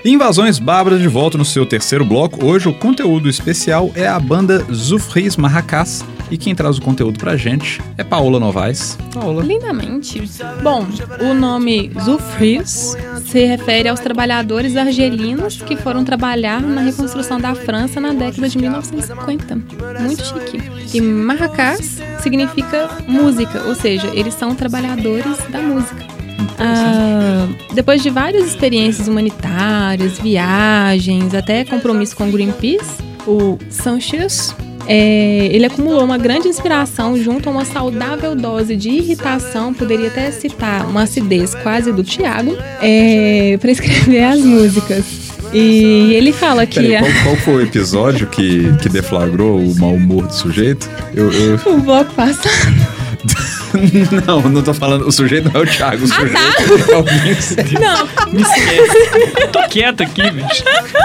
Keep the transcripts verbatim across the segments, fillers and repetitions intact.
Invasões Bárbaras de volta no seu terceiro bloco. Hoje o conteúdo especial é a banda Zoufris Marracás. E quem traz o conteúdo pra gente é Paola Novaes. Paola. Lindamente. Bom, o nome Zoufris se refere aos trabalhadores argelinos que foram trabalhar na reconstrução da França na década de mil novecentos e cinquenta. Muito chique. E Marracás significa música, ou seja, eles são trabalhadores da música. Ah, depois de várias experiências humanitárias, viagens, até compromisso com o Greenpeace, o Sanches, é, ele acumulou uma grande inspiração junto a uma saudável dose de irritação, poderia até citar uma acidez quase do Thiago, é, para escrever as músicas. E ele fala que... Peraí, qual, qual foi o episódio que, que deflagrou o mau humor do sujeito? Eu, eu... O bloco passado. Não, não tô falando. O sujeito não é o Thiago, o sujeito ah, tá. é alguém. Não, me esquece. Eu tô quieto aqui, bicho.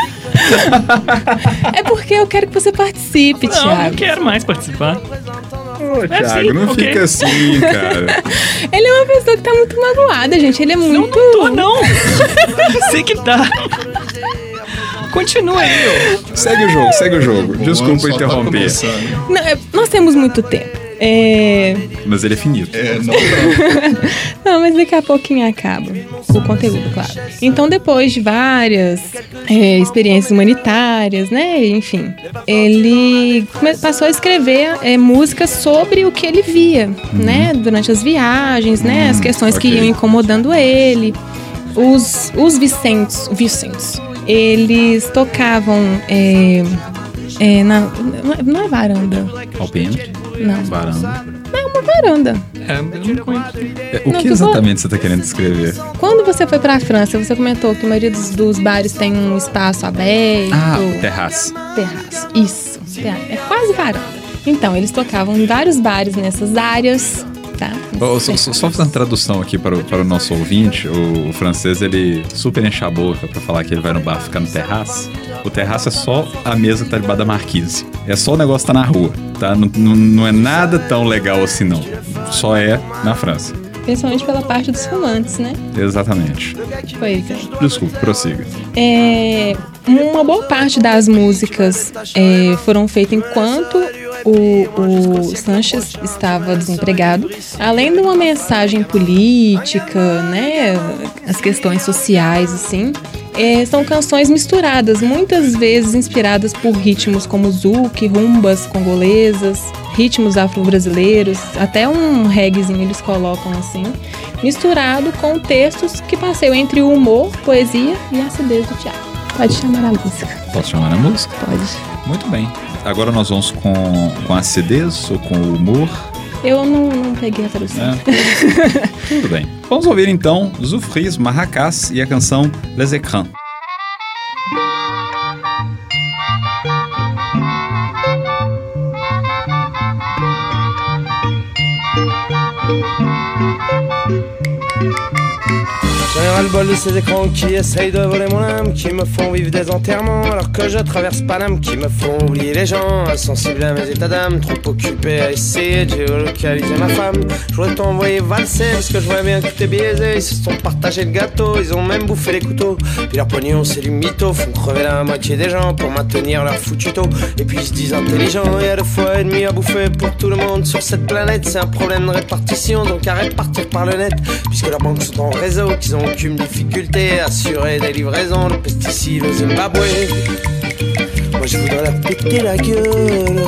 É porque eu quero que você participe, não, Thiago. Não, não quero mais participar. Ô, é Thiago, assim, não okay. fica assim, cara. Ele é uma pessoa que tá muito magoada, gente. Ele é muito... Não, não tô, não. Sei que tá. Continua aí, ó. Segue o jogo, segue o jogo. Desculpa interromper. Tá não, é, nós temos muito tempo. É... Mas ele é finito. É, não, não. Não, mas daqui a pouquinho acaba o conteúdo, claro. Então, depois de várias é, experiências humanitárias, né, enfim, ele passou a escrever é, músicas sobre o que ele via, uhum. né, durante as viagens, né, uhum. as questões okay. que iam incomodando ele. Os, os Vicentes, Vicentes, eles tocavam é, é, na, não é varanda. Alpendre? Não. Varanda. É uma varanda. É, eu não conheço. É, o não, que exatamente você está querendo descrever? Quando você foi pra França, você comentou que a maioria dos, dos bares tem um espaço aberto. Ah, terraço. Terraço, isso. É quase varanda. Então, eles tocavam em vários bares nessas áreas, tá? Oh, só, só, só fazendo tradução aqui para o, para o nosso ouvinte, o, o francês, ele super enche a boca para falar que ele vai no bar ficar no terraço. O terraço é só a mesa que tá debaixo da marquise. É só o negócio que tá na rua, tá? Não, não, não é nada tão legal assim, não. Só é na França. Principalmente pela parte dos fumantes, né? Exatamente. Pois é. Desculpa, prossiga. É, uma boa parte das músicas é, foram feitas enquanto o, o Sanches estava desempregado. Além de uma mensagem política, né? As questões sociais, assim... É, são canções misturadas, muitas vezes inspiradas por ritmos como zouk, rumbas congolesas, ritmos afro-brasileiros, até um reggaezinho eles colocam assim, misturado com textos que passeiam entre o humor, poesia e a acidez do Thiago. Pode chamar a música. Posso chamar a música? Pode. Muito bem. Agora nós vamos com, com a acidez ou com o humor? Eu não, não peguei a tradução. É. Tudo bem. Vamos ouvir então Zoufris Marracás e a canção Les Écrans. J'en ai ras-le-bol de ces écrans qui essayent de voler mon âme, qui me font vivre des enterrements alors que je traverse Paname, qui me font oublier les gens, insensibles à mes états d'âme, trop occupé à essayer de géolocaliser ma femme. Je voudrais t'envoyer valser parce que je vois bien que t'es biaisé. Ils se sont partagés le gâteau, ils ont même bouffé les couteaux. Puis leur pognon c'est du mytho, font crever la moitié des gens pour maintenir leur foutu taux. Et puis ils se disent intelligents, il y a deux fois et demi à bouffer pour tout le monde sur cette planète. C'est un problème de répartition, donc à répartir par le net, puisque leurs banques sont en réseau, qu'ils ont aucune difficulté à assurer des livraisons de pesticides au Zimbabwe. Moi je voudrais leur péter la gueule,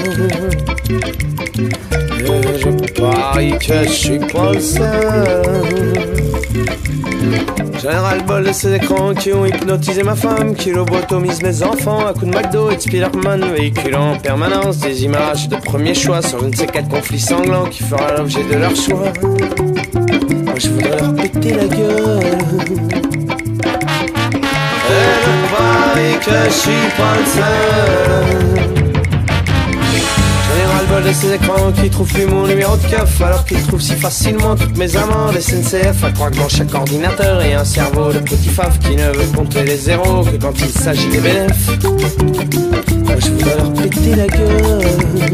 et je parie que je suis pas le seul. J'en ai ras-le-bol de ces écrans qui ont hypnotisé ma femme, qui lobotomisent mes enfants à coups de McDo et de Spider-Man, véhiculant en permanence des images de premier choix sur je ne sais quel conflit sanglant qui fera l'objet de leur choix. Moi je voudrais leur péter la gueule, et je parie que je suis pas le seul. J'en ai ras-le-bol de ces écrans qui trouvent plus mon numéro de keuf, alors qu'ils trouvent si facilement toutes mes amendes S N C F, à croire que dans chaque ordinateur il y a un cerveau de petit faf qui ne veut compter les zéros que quand il s'agit des bénéfices. Moi je voudrais leur péter la gueule,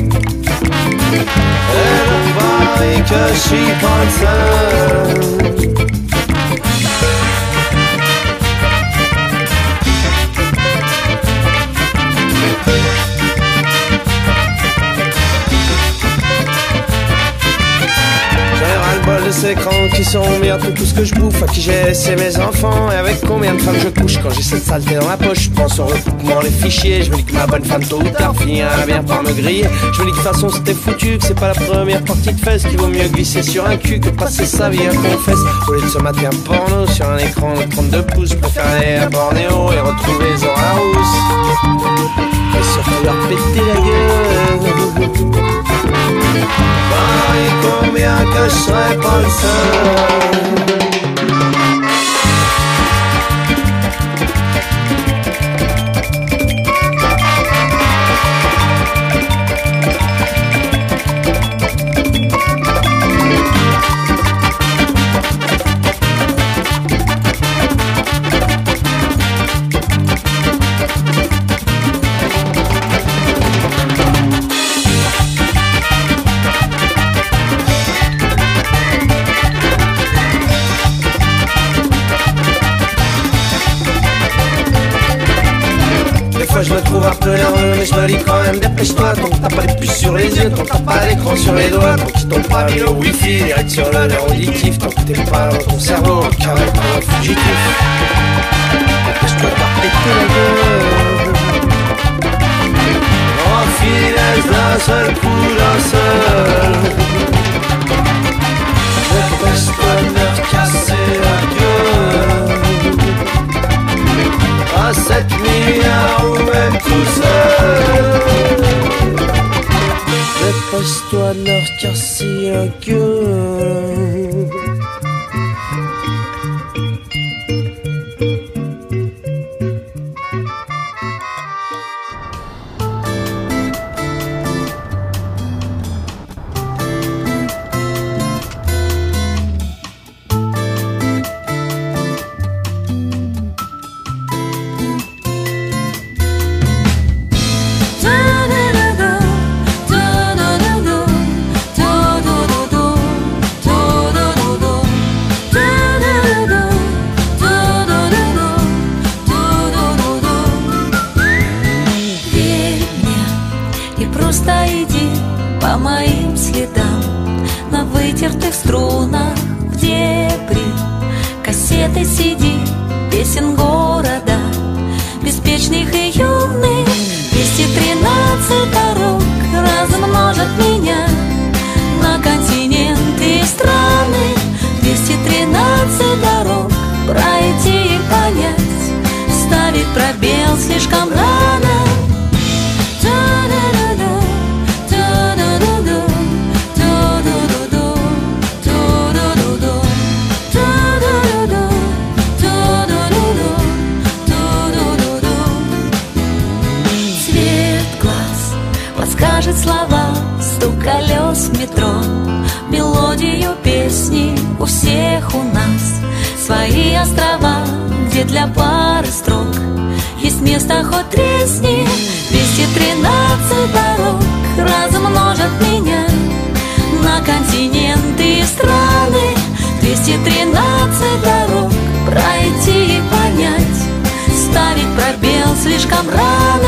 et je parie que je suis pas le seul. de ces écrans qui seront meilleurs que tout ce que je bouffe, à qui j'ai laissé mes enfants et avec combien de femmes je couche. Quand j'ai cette saleté dans la poche, je pense au recoupement, les fichiers. Je me dis que ma bonne femme tôt ou tard finira bien par me griller. Je me dis que de toute façon c'était foutu, que c'est pas la première partie de fesses, qu'il vaut mieux glisser sur un cul que passer sa vie à confesse. Au lieu de se mater un porno sur un écran de trente-deux pouces, je préfère aller à Bornéo et retrouver Zora Rousse et surtout leur péter la gueule. Paris, combien que je serais pas le seul. Je me trouve un peu nerveux, mais je me dis quand même dépêche-toi. Tant que t'as pas les puces sur les yeux, tant que t'as pas l'écran sur les doigts, tant qu'ils t'ont pas mis le wifi direct sur le nerf auditif, tant que t'es pas dans ton cerveau, carré comme un fugitif. Dépêche-toi de pas péter la gueule. En finesse d'un seul coup, d'un seul. Dépêche-toi de leur casser la gueule. À sept milliards ou même tout seul. Dépêche-toi de leur casser la gueule. Пробел слишком рано. Цвет глаз подскажет слова, стук колес в метро, мелодию песни. У всех у нас свои острова, где для пары строк есть место, хоть тресни. Двести тринадцать дорог размножат меня на континенты и страны. Двести тринадцать дорог пройти и понять, ставить пробел слишком рано.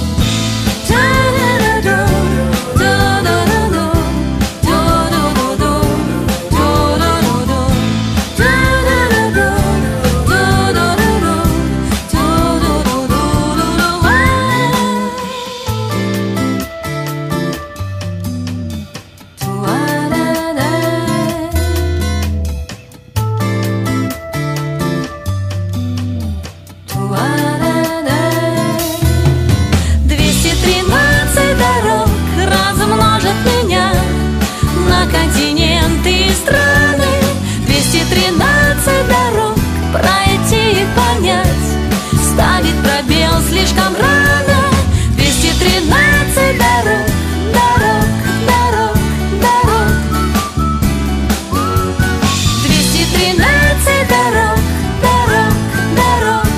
Слишком рано. Двести тринадцать дорог, дорог, дорог, дорог. Двести тринадцать дорог, дорог, дорог.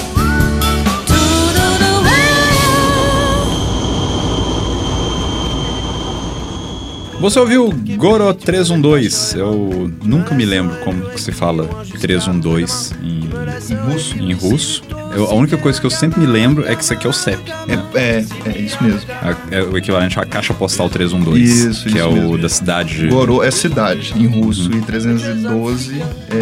Você ouviu Goro trezentos e doze? Eu nunca me lembro como que se fala trezentos e doze em, em russo. Em russo. Eu, a única coisa que eu sempre me lembro é que isso aqui é o C E P. É, Né? é, é isso mesmo. É o equivalente à caixa postal trezentos e doze. Isso, que isso é o mesmo. da cidade de... Gorô é cidade em russo e trezentos e doze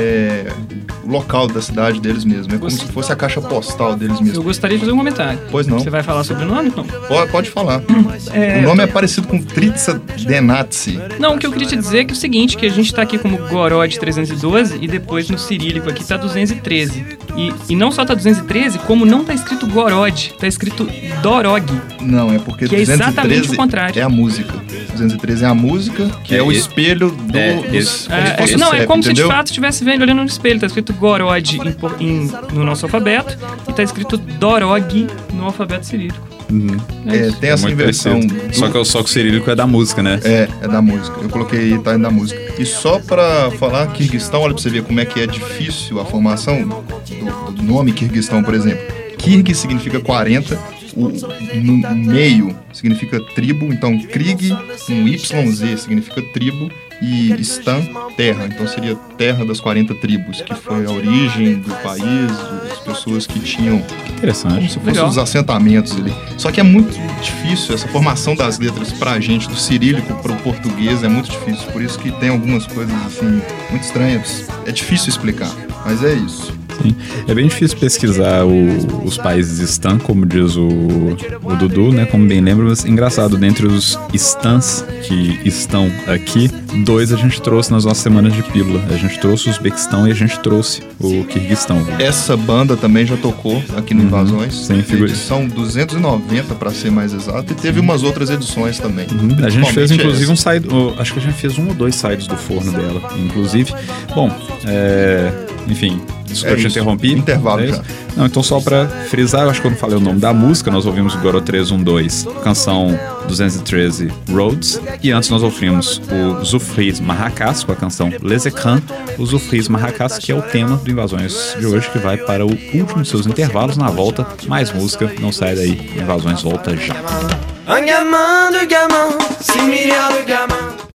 é o local da cidade deles mesmo. É como se fosse a caixa postal deles Eu mesmo. gostaria de fazer um comentário. Pois não. Você vai falar sobre o nome? Não. Pode, pode falar. É, O nome é parecido com Tritsa Denatsi. Não, o que eu queria te dizer é que é o seguinte, que a gente tá aqui como Gorod trezentos e doze e depois no cirílico aqui tá duzentos e treze. E, e não só tá duzentos e treze, como não tá escrito Gorod, tá escrito Dorog. Não, é porque Que é duzentos e exatamente treze o contrário. é a música. duzentos e treze é a música, que é, É, o e- espelho do... é, dos, esse- como se É, fosse é, o não, C E é P, como se entendeu? de fato estivesse vendo olhando no espelho. Tá escrito Gorod em, por- em- no nosso alfabeto e tá escrito Dorog no alfabeto cirílico. Uhum. É É, isso. tem essa Muito inversão. parecido. do- Só, que, o- só que o cirílico é da música, né? É, é da música. Eu coloquei tá da música. E só pra falar, Kirguistão, olha pra você ver como é que é difícil a formação do, do nome Kirguistão, por exemplo. Kirg significa quarenta, o no meio significa tribo, então Krig, um Y Z significa tribo, e Stan, terra. Então seria terra das quarenta tribos, que foi a origem do país, as pessoas que tinham como Interessante. se fossem Legal. os assentamentos ali. Só que é muito difícil essa formação das letras pra gente, do cirílico pro português, é muito difícil. Por isso que tem algumas coisas assim muito estranhas. É difícil explicar, mas é isso. Sim. É bem difícil pesquisar o- os países stan, como diz o, o Dudu, né? Como bem lembra, mas engraçado, dentre os stans que estão aqui, dois a gente trouxe nas nossas semanas de pílula. A gente trouxe o Uzbequistão e a gente trouxe o Kirguistão. Essa banda também já tocou aqui no Invasões. Sim, figura- Edição duzentos e noventa, pra ser mais exato, e teve umas outras edições também. A gente fez, Principalmente inclusive, essa. um side. oh, acho que a gente fez um ou dois sides do forno dela, inclusive. Bom, é, enfim, desculpa, É eu te isso. interrompi. Intervalo É já. isso? Não, então só pra frisar, eu acho que eu não falei o nome da música, nós ouvimos o Gorô trezentos e doze, canção duzentos e treze Roads, e antes nós ouvimos o Zufriz Marrakás com a canção Les Écrans, o Zufriz Marrakás, que é o tema do Invasões de hoje, que vai para o último de seus intervalos. Na volta, mais música, não sai daí, Invasões volta já. Un gamin de gamin, six milliards de gamins.